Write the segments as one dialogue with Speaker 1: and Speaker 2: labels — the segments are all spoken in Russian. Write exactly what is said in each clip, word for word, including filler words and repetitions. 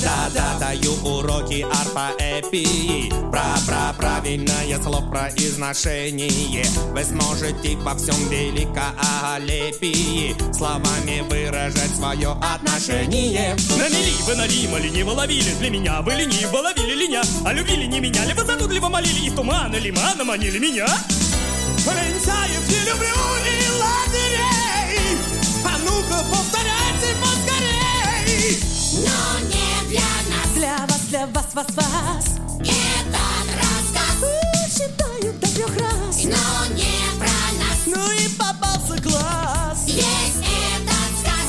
Speaker 1: Да-да, даю уроки орфоэпии. Про-про правильное слов произношение. Вы сможете во всем великолепии словами выражать свое отношение.
Speaker 2: На мели вы налима лениво ловили, для меня вы лениво ловили линя. А любили не меня, либо занудливо молили, и в туман или мана манили меня.
Speaker 3: Лентяев не люблю и лазерей. А ну-ка повторяйте поскорей.
Speaker 4: Но не для нас.
Speaker 5: Для вас, для вас, вас, вас.
Speaker 4: Этот рассказ
Speaker 5: Читаю до трех раз.
Speaker 4: но не про нас.
Speaker 5: Ну и попался класс.
Speaker 4: Весь этот сказ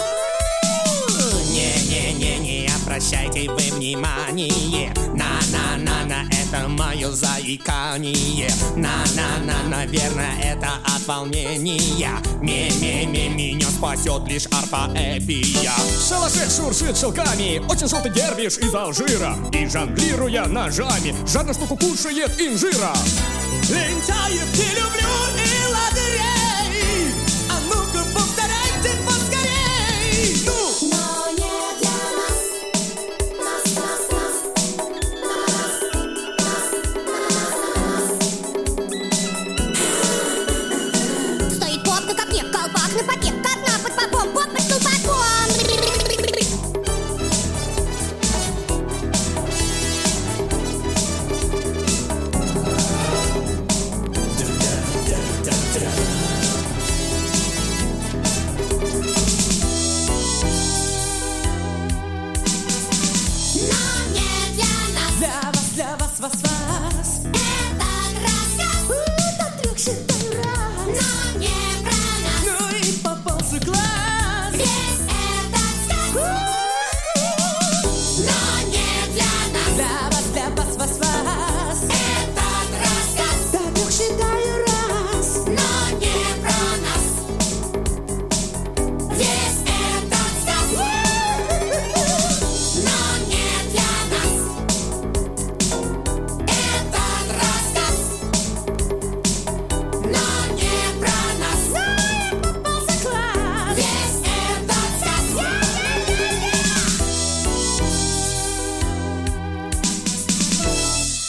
Speaker 1: Не-не-не-не, обращайте вы внимание. На-на-на-на, это мое заикание. На-на-на, наверное, это от волнения. Ме-ме-ме, меня спасет лишь орфоэпия.
Speaker 2: В шалаше шуршит шелками очень желтый дервиш из Алжира. И жонглируя ножами, жадно штуку кушает инжира.
Speaker 3: Лентяев не люблю и ладырей. А ну-ка повторяйте поскорей. Ну!
Speaker 4: но не для нас. Нас, нас, нас. Стоит попка, как мне колпак на попе. Как на под попом, поп под ступаком. Но не для нас.
Speaker 5: Для вас, для вас, вас, вас.